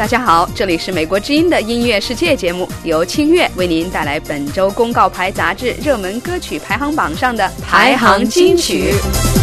大家好，这里是美国之音的音乐世界节目，由清月为您带来本周公告牌杂志热门歌曲排行榜上的排行金曲。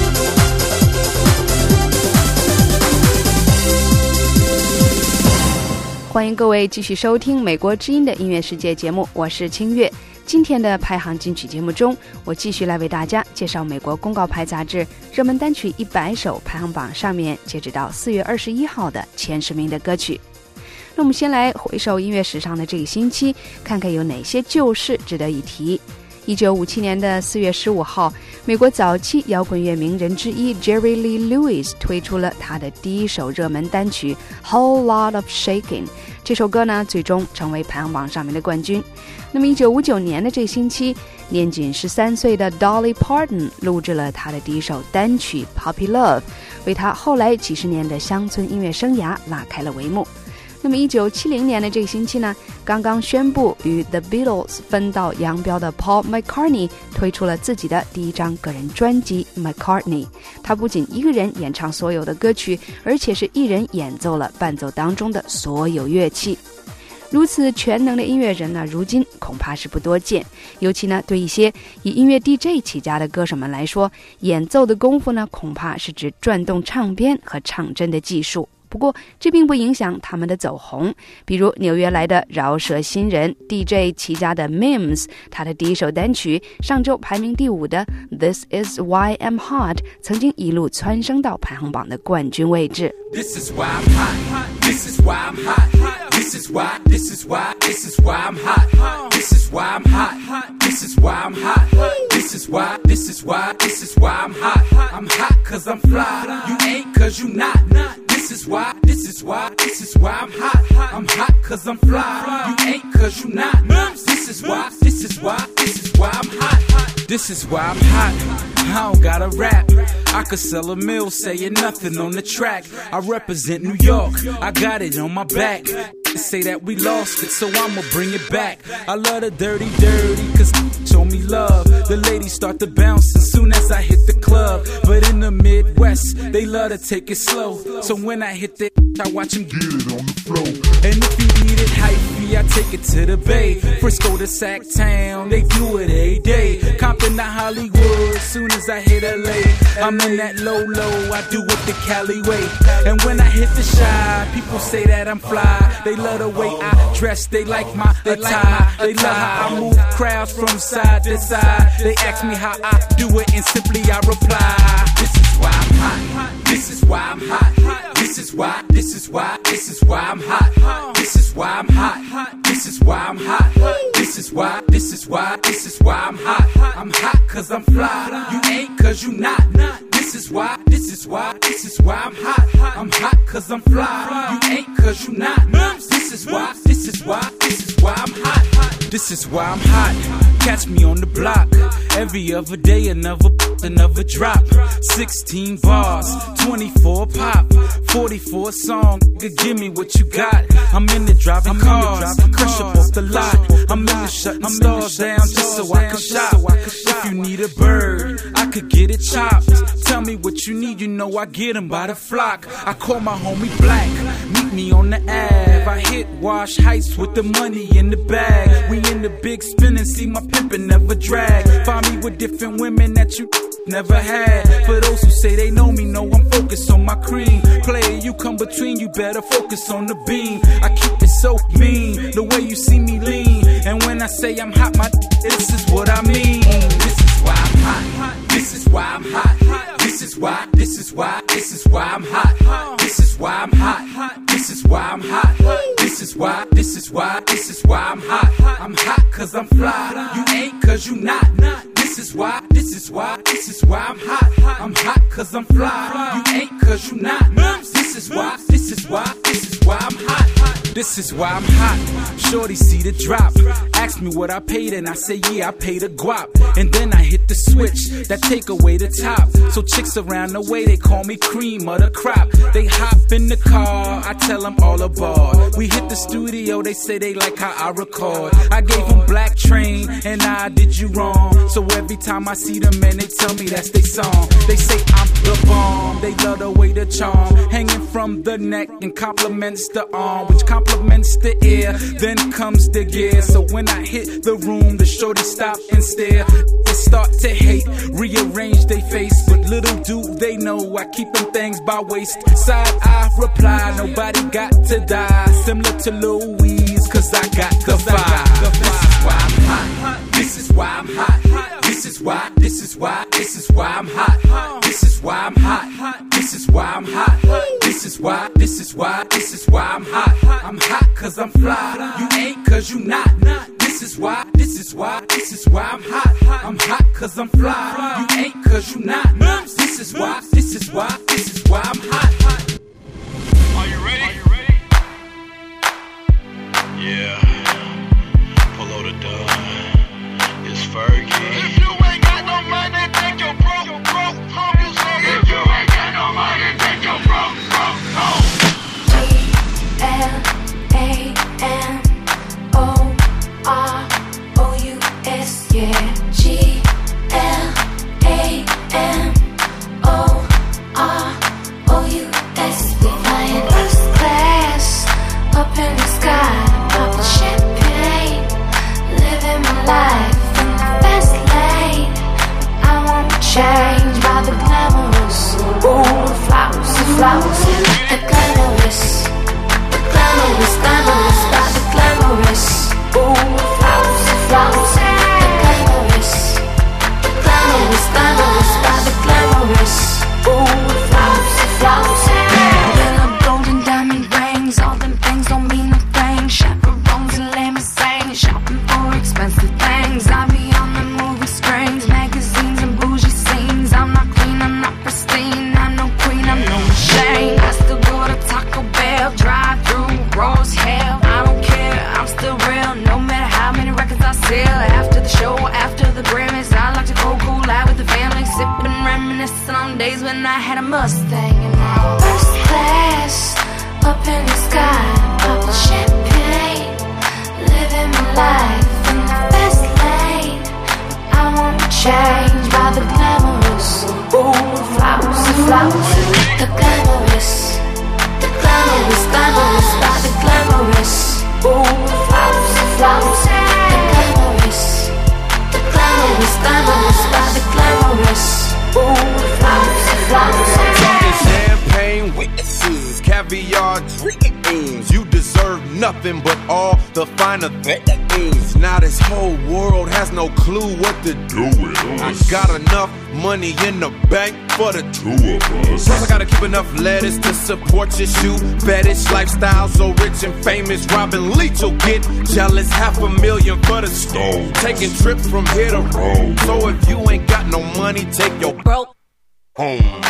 欢迎各位继续收听美国之音的音乐世界节目，我是清月。今天的排行金曲节目中，我继续来为大家介绍美国公告牌杂志热门单曲100首排行榜上面截止到4月21号的前10名的歌曲。那我们先来回首音乐史上的这个星期，看看有哪些旧事值得一提。1957年的4月15号，美国早期摇滚乐名人之一 Jerry Lee Lewis 推出了他的第一首热门单曲 Whole Lot of Shaking。 这首歌呢，最终成为排行榜上面的冠军。那么1959年的这个星期，年仅13岁的 Dolly Parton 录制了他的第一首单曲 Puppy Love， 为他后来几十年的乡村音乐生涯拉开了帷幕。那么1970年的这个星期呢，刚刚宣布与 The Beatles 分道扬镳的 Paul McCartney 推出了自己的第一张个人专辑 McCartney。 他不仅一个人演唱所有的歌曲，而且是一人演奏了伴奏当中的所有乐器。如此全能的音乐人呢，如今恐怕是不多见，尤其呢对一些以音乐 DJ 起家的歌手们来说，演奏的功夫呢，恐怕是指转动唱边和唱针的技术。不过这并不影响他们的走红，比如纽约来的饶舌新人 DJ 起家的 Mims， 他的第一首单曲上周排名第5的 This Is Why I'm Hot 曾经一路蹿升到排行榜的冠军位置。 This is why I'm hot. This is why I'm hot. This is why. This is why. This is why I'm hot. This is why I'm hot. This is why I'm hot. This is why. This is why. This is why I'm hot. I'm hot 'cause I'm fly. You ain't 'cause you not. This is why. This is why. This is why I'm hot. I'm hot 'cause I'm fly. You ain't 'cause you not. This is why. This is why. This is why I'm hot. This is why I'm hot. I don't gotta rap. I could sell a mill saying nothing on the track. I represent New York. I got it on my back. They say that we lost it, so I'ma bring it back. I love the dirty, 'cause show me love. The ladies start to bounce as soon as I hit the club. But in the Midwest, they love to take it slow. So when I hit the I watch them get it on the floor. And if you need it hypey, I take it to the Bay. Frisco to Sacktown, they do it every day. Compton to Hollywood, soon as I hit LA. I'm in that low, I do it the Cali way. And when I hit the Chi, people say that I'm fly. They love the way I dress, they like my attire. They love how I move crowds from side to side. They ask me how I do it, and simply I reply, This is why I'm hot. This is why I'm hot. This is why. This is why. This is why I'm hot. This is why I'm hot. This is why I'm hot. This is why. This is why. This is why I'm hot. I'm hot 'cause I'm fly. You ain't 'cause you not. This is why. This is why. This is why I'm hot. I'm hot 'cause I'm fly. You ain't 'cause you not. This is why. This is why. This is why I'm hot. This is why I'm hot. Catch me on the block. Every other day another drop. 16 bars, 24 pop, 44 song. Give me what you got. I'm in the driving cars, crush up off the lot. I'm in the shutting stars down just so I can shop. If you need a bird, I could get it chopped. Tell me what you need, you know I get them by the flock. I call my homie Black, meet me on the Ave. I hit Wash Heights with the money in the bag. We in the big spin and see my pimpin' never drag. Find me with different women that you never had. For those who say they know me, know I'm focused on my cream. Player, you come between, you better focus on the beam. I keep it so mean, the way you see me lean. And when I say I'm hot, this is what I mean. This is why I'm hot. This is why I'm hot. This is why. This is why. This is why I'm hot. This is why I'm hot. This is why I'm hot. This is why. This is why. This is why I'm hot. I'm hot 'cause I'm fly. You ain't 'cause you not. This is why. This is why. This is why I'm hot. I'm hot 'cause I'm fly. You ain't 'cause you not. This is why. This is why. This is why I'm hot. This is why I'm hot. Shorty see the drop. Ask me what I paid and I say, yeah, I paid a guap. And then I hit the switch that take away the top. So chicks around the way, they call me cream of the crop. They hop in the car, I tell them all aboard. We hit the studio, they say they like how I record. I gave them Black Train and I did you wrong. So every time I see them, man, they tell me that's their song. They say I'm the bomb, they love the way the charm hanging from the neck and compliments the arm, which compliments the ear. Then comes the gear. So when I hit the room, the shorty stop and stare. They start to hate, rearrange they face, but little do they know I keep them things by waist. Side I reply, nobody got to die. Similar to Louise, cause I got the vibe. This is why I'm hot. This is why, this is why, this is why I'm hot. This is why I'm hot. This is why I'm hot. This is why, this is why, this is why I'm hot. I'm hot cause I'm fly. You ain't cause you not. This is why, this is why, this is why I'm hot. I'm hot cause I'm fly. You ain't cause you not. This is why, this is why, this is why I'm hot. Are you ready? Yeah. Polo the dub. It's Fergie. If you ain't got no money, take your broke home. You say if you ain't got no money, take your broke home. G-L-A-M-O-R-O-U-S, yeah. G-L-A-M-O-R-O-U-S. We flying first class up in the sky, popping champagne, living my life in the fast lane. I won't change by the glamorous, ooh, flowers, the glamorous, glamorous, by the glamorous, ooh, flowers, the glamorous, by the glamorous, ooh, flowers. Little golden diamond rings, all them things don't mean a thing. Chaperones and limousines, shopping for expensive things. I be on the movie screens, magazines and bougie scenes. I'm not clean, I'm not pristine, I'm no queen, I'm no shame. I still go to Taco Bell, drive through Rose Hill. I don't care, I'm still real, no matter how many records I sell. After the show, after the Grammys, I like to go cool out with the family, sipping, reminiscing on days when I had a Mustang. And now first class up in the sky, popping champagne, living my life in the fast lane. I won't change by the glamorous, ooh, flowers, the glamorous, by the glamorous, ooh, flowers, the glamorous, by the glamorous, ooh, flowers. Talking champagne with the scenes, caviar dreams. You deserve nothing but all the finer things. Now this whole world has no clue what to do with us. I got enough money in the bank for the two of us. Plus I gotta keep enough lettuce to support your shoe fetish lifestyle. So rich and famous, Robin Leach will get jealous. $500,000 for the stove, taking trips from here to Rome. So if you ain't got no money, take your broke home.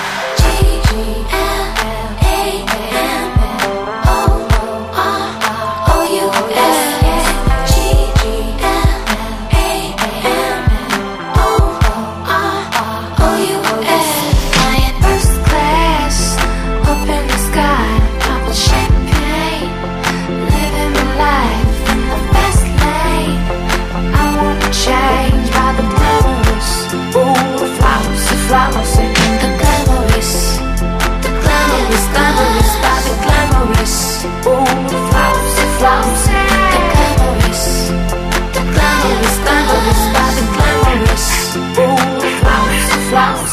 Flowers, the glamorous, by the glamorous, ooh, flowers, the glamorous, by the glamorous, ooh, flowers.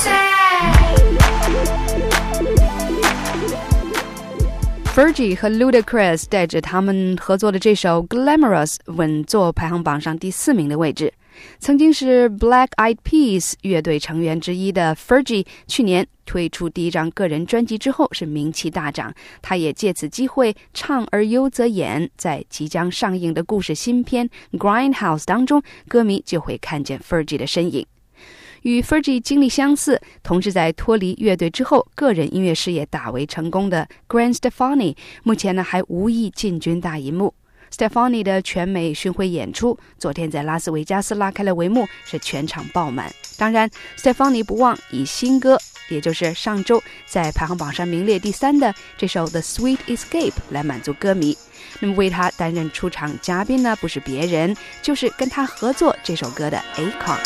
Fergie 和 Ludacris 带着他们合作的这首 Glamorous 稳坐排行榜上第4名的位置。曾经是 Black Eyed Peas 乐队成员之一的 Fergie 去年推出第一张个人专辑之后是名气大涨，他也借此机会唱而优则演，在即将上映的故事新片 Grindhouse 当中，歌迷就会看见 Fergie 的身影。 与 Fergie 经历相似，同时在脱离乐队之后个人音乐事业大为成功的 Gwen Stefani 目前呢还无意进军大银幕。Stefani 的全美巡回演出昨天在拉斯维加斯拉开了帷幕，是全场爆满。当然 Stefani 不忘以新歌，也就是上周在排行榜上名列第3的这首 The Sweet Escape 来满足歌迷。那么为他担任出场嘉宾呢，不是别人，就是跟他合作这首歌的 Akon。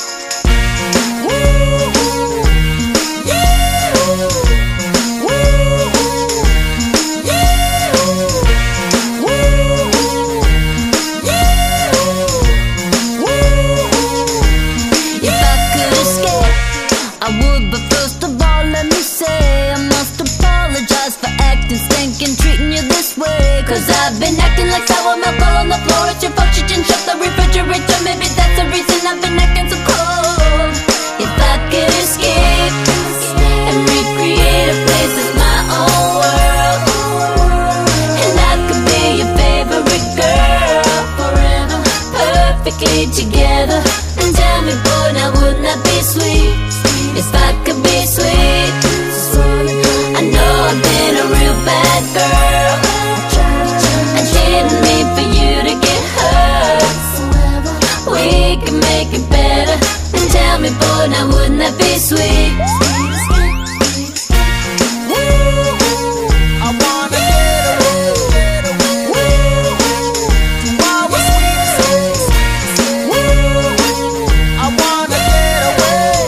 Cause I've been acting like sour milk all on the floor. It's your fault you didn't shut the refrigerator. Maybe that's the reason I've been acting so cold. If I could escape and recreate a place that's my own world, and I could be your favorite girl forever, perfectly together. And tell me, boy, now wouldn't that be sweet? If I could be sweet, I know I've been a real bad girl. I didn't mean for you to get hurt. We can make it better. And tell me, boy, now wouldn't that be sweet? I wanna get away to our sweet escape. I wanna get away.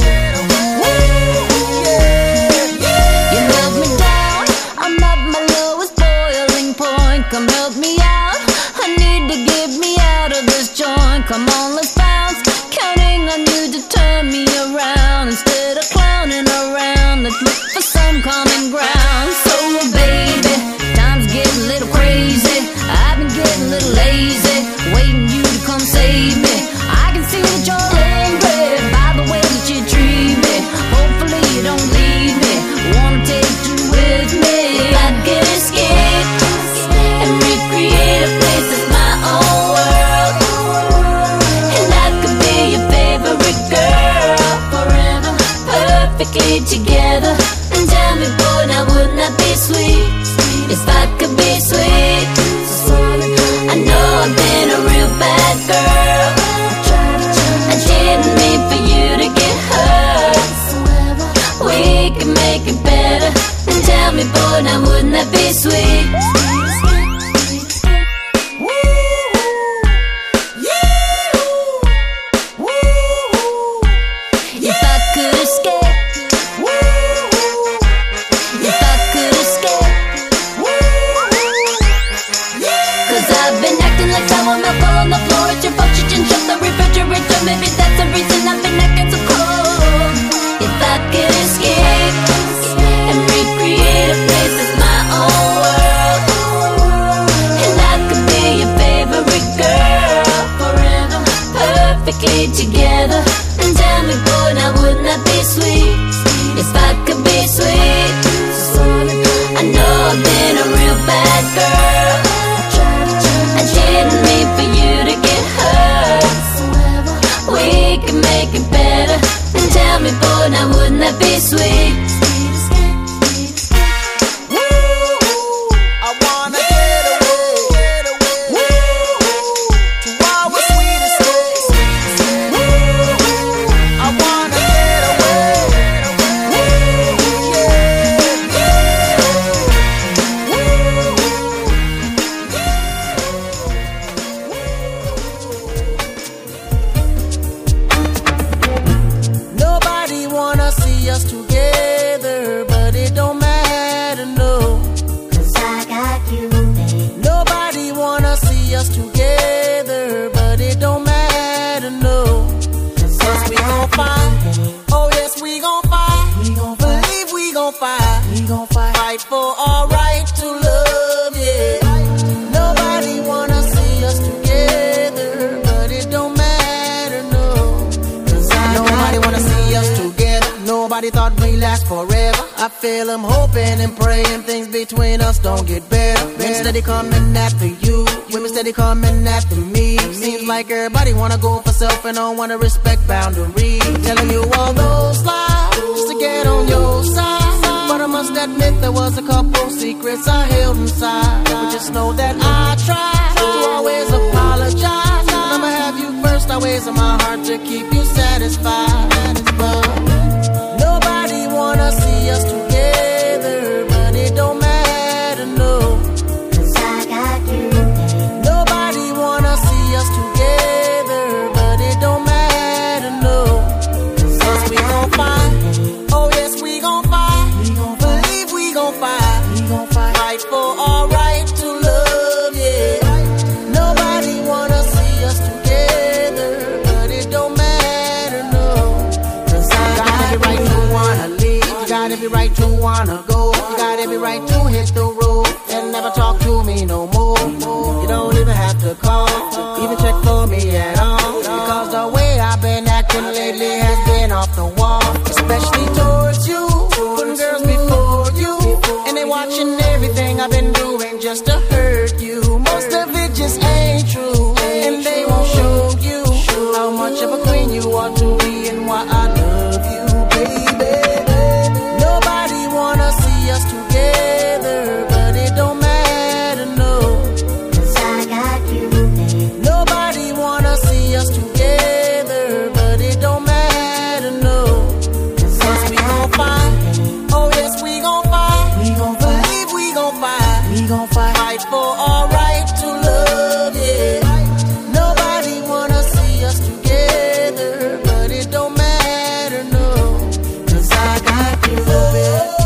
Yeah. You love me down, I'm at my lowest boiling point. Come help me out, I need to get me out of this joint. Come on, let's bounce, counting on you to turn me around. Instead of clowning around, let's look for some common ground. So baby, time's getting a little crazy. I've been getting a little lazy, waiting you to come save me. I can see that you're angry by the way that you treat me. Hopefully you don't leave me, wanna take you with me. If I could escape and recreate a place that's my own world, and I could be your favorite girl forever, perfectly together. And tell me, boy, now wouldn't that be sweet? If I could be sweet, I know I've been a real bad girl. I didn't mean for you to get hurt. We can make it better. And tell me, boy, now wouldn't that be sweet? If I could escape, if I could escape, 'cause I've been acting like sour milk all on the floor. It's your fault you didn't shut the refrigerator. Maybe that's the reason I've been acting so cold. If I could escape and recreate a place that's my own world, and I could be your favorite girl forever, perfectly together. And tell me, boy, now wouldn't that be sweet? If I could be sweet, I know I've been a real bad girl. I didn't mean for you to get hurt. We can make it better. And tell me, boy, now wouldn't that be sweet? I wanna get away to our sweet escape. I wanna get away. Nobody wanna see us together, but it don't matter, no. 'Cause I got you, babe. Nobody wanna see us together, but it don't matter, no. 'Cause we gon' fight, oh yes we gon' fight. Believe we gon' fight. Fight for our right to love, yeah. Nobody wanna see us together, but it don't matter, no. 'Cause nobody wanna see us together. Nobody thought we'd last forever. I feel I'm hoping and praying things between us don't get better. Men steady coming after you, women steady coming after me. Seems like everybody wanna go for self and don't wanna respect boundaries. Telling you all those was a couple secrets I held inside, but just know that I try to always apologize. I'ma have you first always in my heart to keep you satisfied. But nobody wanna see us together, but it don't matter, no, 'cause I got you. Nobody wanna see us together, but it don't matter, no, 'cause we gon' fight. Oh yes, we gon' fight. Believe we gon' fight. Fight for our right to love, yeah. Nobody wanna see us together, but it don't matter, no, 'cause I got every right to wanna leave. You got every right to wanna go. You got every right to hit the road and never talk to me no more. You don't even have to call, even check for me at all, because the way I've been acting lately has been off the wall, especially towards you, putting girls before you, and they watching everything I've been doing just to hurt you. Most of it just ain't true, and they won't show you how much of a queen you are to me and why I love you, baby. Nobody wanna see us together, but it don't matter, no, 'cause I got you. Nobody wanna see us together, but it don't matter, no, 'cause we gon' fight. Oh yes, we gon' fight. Believe we gon' fight. Fight for our right to love, yeah. Nobody wanna see us together, but it don't matter, no, 'cause I got you, baby.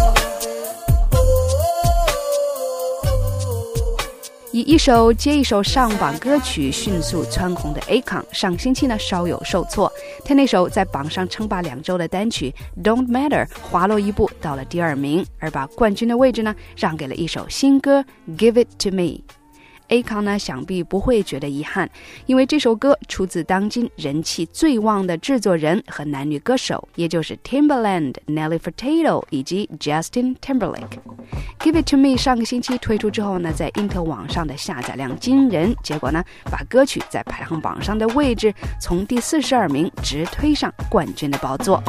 以一首接一首上榜歌曲迅速蹿红的 Akon 上星期呢稍有受挫，他那首在榜上称霸2周的单曲 Don't Matter 滑落一步到了第2名，而把冠军的位置呢让给了一首新歌 Give It To Me。Akon 呢想必不会觉得遗憾，因为这首歌出自当今人气最旺的制作人和男女歌手，也就是 Timbaland、Nelly Furtado 以及 Justin Timberlake。Give It To Me 上个星期推出之后呢，在英特网上的下载量惊人，结果呢把歌曲在排行榜上的位置从第42名直推上冠军的宝座。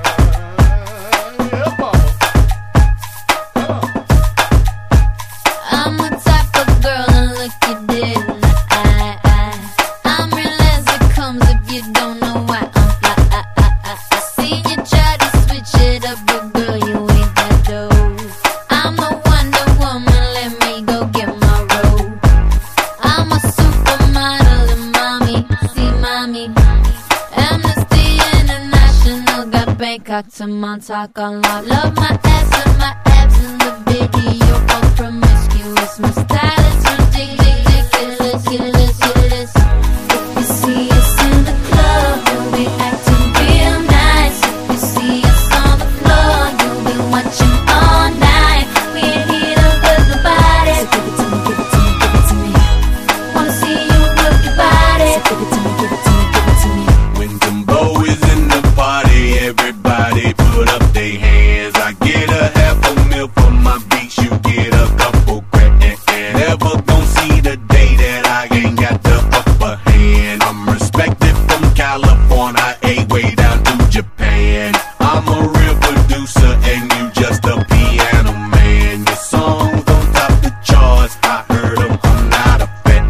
To Montauk on lock. Love my ass and my abs in the video. All promiscuous. My style is ridiculous. If you see us in the club, you'll be acting real nice. If you see us on the floor, you'll be watching all night. We ain't here to hurt nobody. So give it to me, give it to me, give it to me. Wanna see you work your body. So give it to me, give it to me, give it to me. When Timbo is in the party, everybody put up their hands. I get a half a mil for my beats, you get a couple grand. Never gon' see the day that I ain't got the upper hand. I'm respected from California, way down to Japan. I'm a real producer and you just a piano man. Your songs don't top the charts, I heard them, I'm not a fan.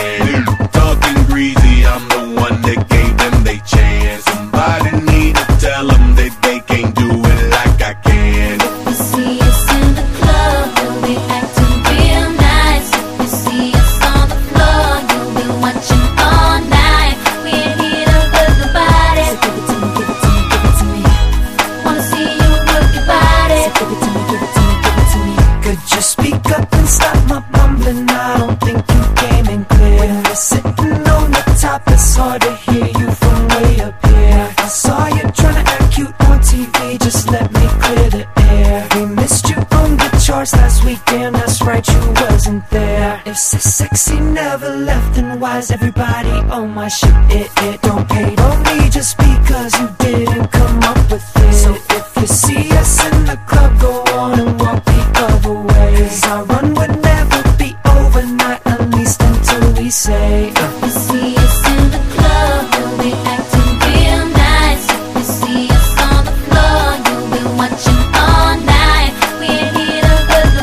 Talking greasy, I'm the one that gave them they chance. Somebody need to tell them that they can't do it like I can. If you see us in the club, you'll be acting real nice. If you see us on the floor, you'll be watching all night. We ain't here to hurt nobody. So give it to me, give it to me, give it to me. Wanna see you work your body. So give it to me, give it to me, give it to me. Could you speak up and stop my mumbling? I don't think you came in clear. When you're sitting on the top, it's hard to hear you from way up here. I saw you trying to act cute on TV, just let me clear the air. We missed you on the charts last weekend, that's right, you wasn't there. If so sexy never left, then why's everybody on my shit? It don't hate on me just because you didn't come up with it. So if you see us in the club, go on and walk the other way. 'Cause our run would never be over, not at least until we say If you see us in the club, you'll be acting real nice. If you see us on the floor, you'll be watching all night. We ain't here to hurt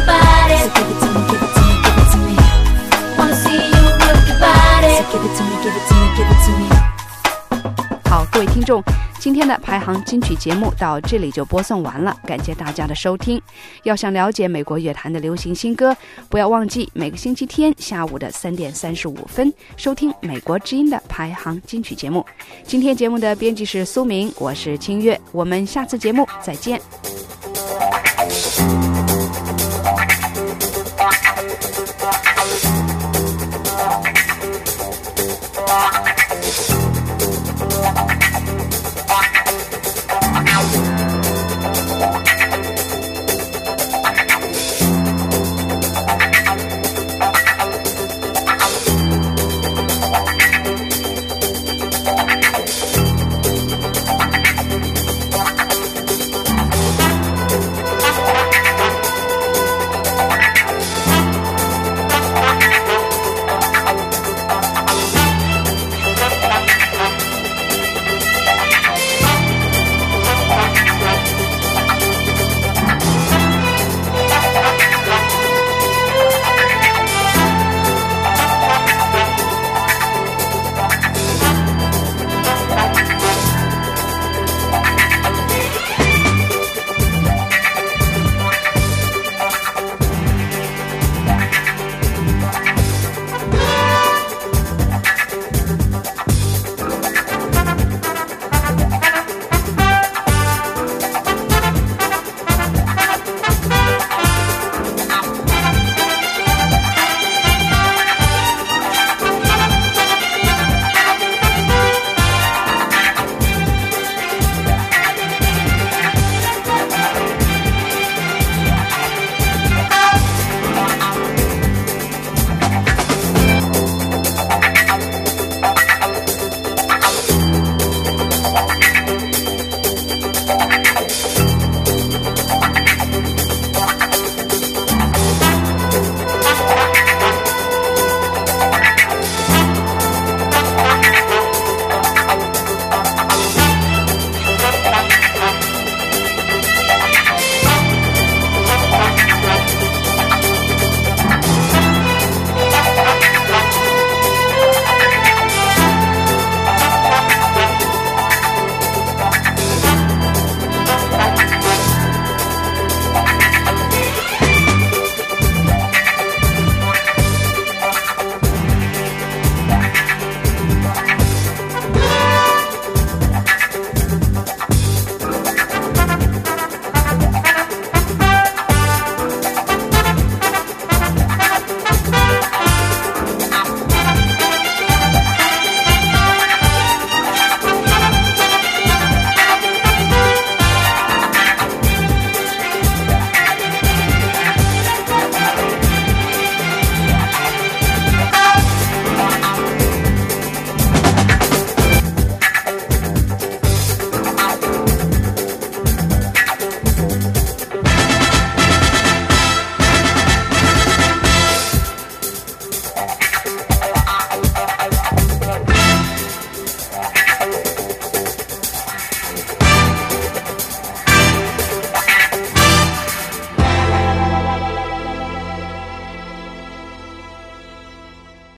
众，今天的排行金曲节目到这里就播送完了，感谢大家的收听。要想了解美国乐坛的流行新歌，不要忘记每个星期天下午的3点35分收听美国之音的排行金曲节目。今天节目的编辑是苏明，我是清月，我们下次节目再见。